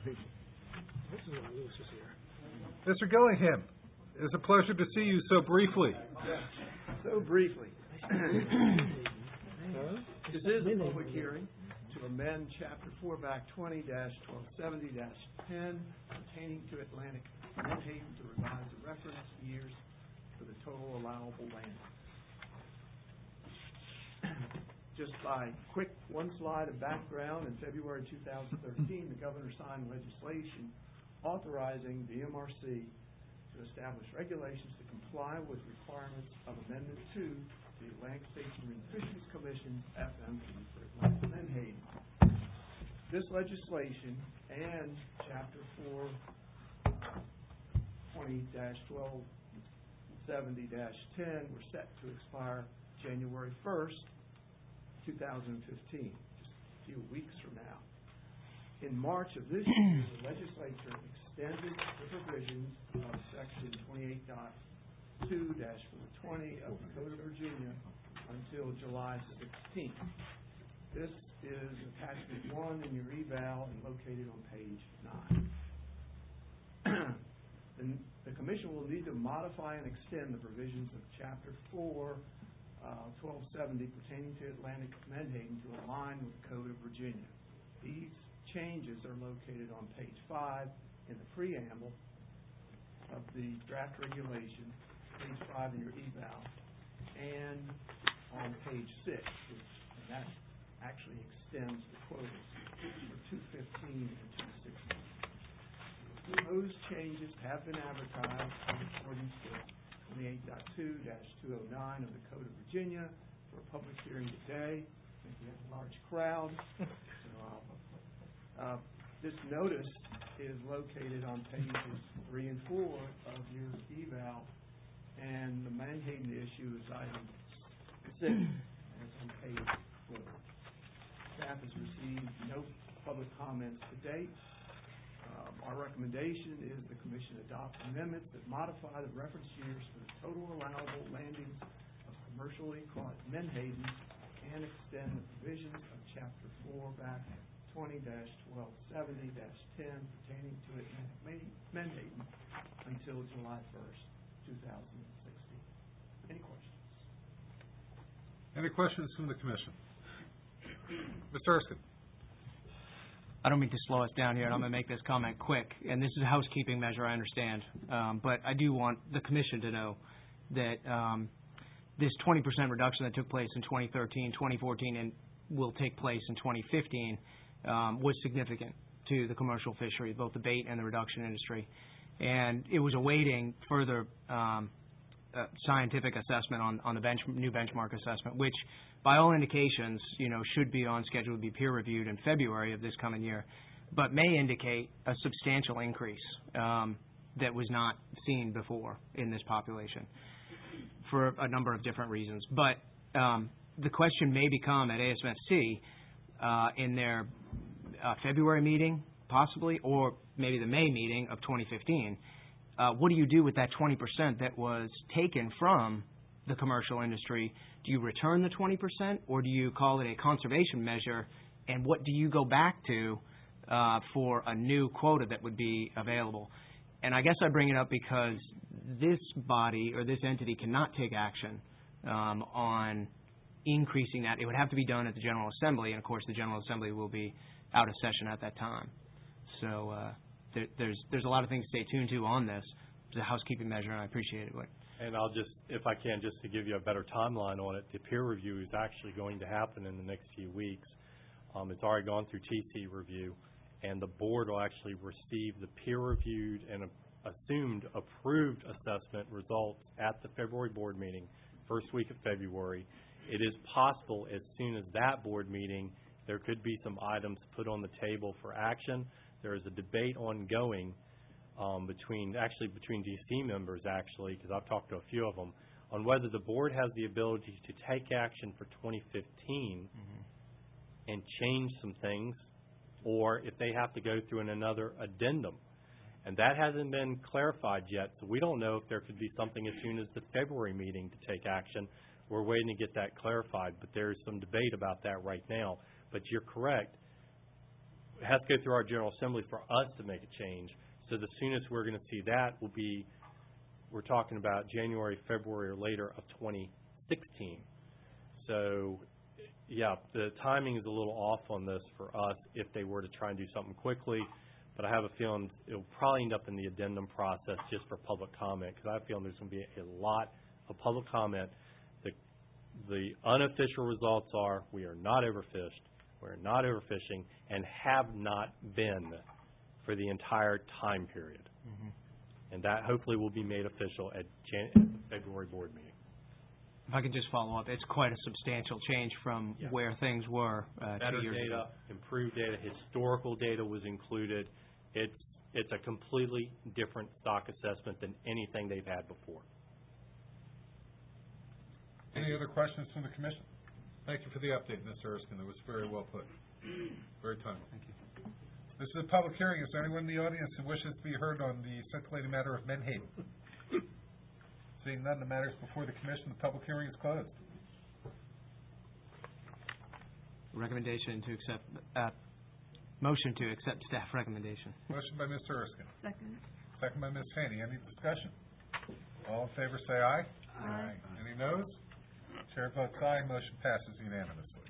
Mr. Gillingham, it's a pleasure to see you so briefly. So briefly. This is a public hearing to amend Chapter 4 Back 20-1270-10 pertaining to Atlantic Menhaden to revise the reference years for the total allowable land. Just by quick one slide of background, in February 2013, the governor signed legislation authorizing the MRC to establish regulations to comply with requirements of Amendment 2 to the Atlantic States Marine Fisheries Commission FMP for Atlantic Menhaden. This legislation and Chapter 4 20-1270-10 were set to expire January 1st, 2015, just a few weeks from now. In March of this year, the legislature extended the provisions of Section 28.2-420 of the Code of Virginia until July 16th. This is Attachment 1 in your eval and located on page 9. The Commission will need to modify and extend the provisions of Chapter 4 1270 pertaining to Atlantic Menhaden to align with the Code of Virginia. These changes are located on page 5 in the preamble of the draft regulation, page 5 in your eval, and on page 6, and that actually extends the quotas for 215 and 216. Those changes have been advertised in accordance with 28.2-209 of the Code of Virginia for a public hearing today. I think we have a large crowd. This notice is located on pages 3 and 4 of your eval, and the Menhaden issue is item 6, and it's on page 4. Staff has received no public comments to date. Our recommendation is the Commission adopt amendments that modify the reference years for the total allowable landings of commercially caught menhaden and extend the provisions of Chapter 4 back 20-1270-10 pertaining to Atlantic Menhaden until July 1st, 2016. Any questions? Any questions from the Commission? Mr. Erskine. I don't mean to slow us down here, and I'm going to make this comment quick. And this is a housekeeping measure, I understand. But I do want the Commission to know that this 20% reduction that took place in 2013, 2014, and will take place in 2015 was significant to the commercial fishery, both the bait and the reduction industry. And it was awaiting further scientific assessment on the new benchmark assessment, which by all indications, should be on schedule to be peer-reviewed in February of this coming year, but may indicate a substantial increase that was not seen before in this population for a number of different reasons. But the question may become at ASMFC in their February meeting, possibly, or maybe the May meeting of 2015, what do you do with that 20% that was taken from the commercial industry? Do you return the 20%, or do you call it a conservation measure, and what do you go back to for a new quota that would be available? And I guess I bring it up because this body or this entity cannot take action on increasing that. It would have to be done at the General Assembly, and of course the General Assembly will be out of session at that time. So there's a lot of things to stay tuned to on this. It's a housekeeping measure, and I appreciate it. And I'll just, if I can, just to give you a better timeline on it, the peer review is actually going to happen in the next few weeks. It's already gone through TC review, and the board will actually receive the peer-reviewed and assumed approved assessment results at the February board meeting, first week of February. It is possible as soon as that board meeting, there could be some items put on the table for action. There is a debate ongoing between DC members, because I've talked to a few of them, on whether the board has the ability to take action for 2015 and change some things, or if they have to go through another addendum. And that hasn't been clarified yet, so we don't know if there could be something as soon as the February meeting to take action. We're waiting to get that clarified, but there's some debate about that right now. But you're correct. it has to go through our General Assembly for us to make a change. So the soonest we're going to see that will be, we're talking about January, February, or later of 2016. So, yeah, the timing is a little off on this for us if they were to try and do something quickly, but I have a feeling it'll probably end up in the addendum process just for public comment, because I have a feeling there's going to be a lot of public comment. The unofficial results are we are not overfished, we're not overfishing, and have not been for the entire time period. Mm-hmm. And that hopefully will be made official at the February board meeting. If I could just follow up, it's quite a substantial change from Yeah. where things were 2 Better years data, ago. improved data, historical data was included. It's a completely different stock assessment than anything they've had before. Any other questions from the commission? Thank you for the update, Mr. Erskine. It was very well put. Very timely. Thank you. This is a public hearing. Is there anyone in the audience who wishes to be heard on the circulating matter of Menhaden? Seeing none, the matter is before the commission. The public hearing is closed. Recommendation to accept, motion to accept staff recommendation. Motion by Mr. Erskine. Second. Second by Ms. Haney. Any discussion? All in favor say aye. Aye. Any noes? Chair votes aye. Motion passes unanimously.